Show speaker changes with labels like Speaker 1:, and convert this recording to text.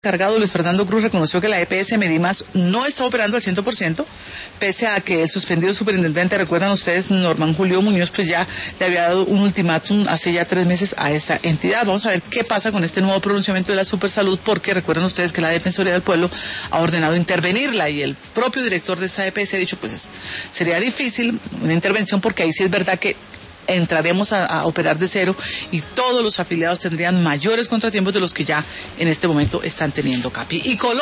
Speaker 1: Encargado Luis Fernando Cruz reconoció que la EPS Medimas no está operando al 100%, pese a que el suspendido superintendente, recuerdan ustedes, Norman Julio Muñoz, pues ya le había dado un ultimátum hace ya 3 meses a esta entidad. Vamos a ver qué pasa con este nuevo pronunciamiento de la Supersalud, porque recuerdan ustedes que la Defensoría del Pueblo ha ordenado intervenirla y el propio director de esta EPS ha dicho, pues sería difícil una intervención porque ahí sí es verdad que entraremos a operar de cero y todos los afiliados tendrían mayores contratiempos de los que ya en este momento están teniendo, Capi. Y Colombia